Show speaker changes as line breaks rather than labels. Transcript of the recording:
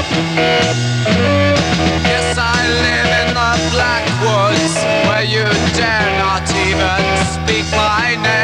Yes, I live in the black woods where you dare not even speak my name.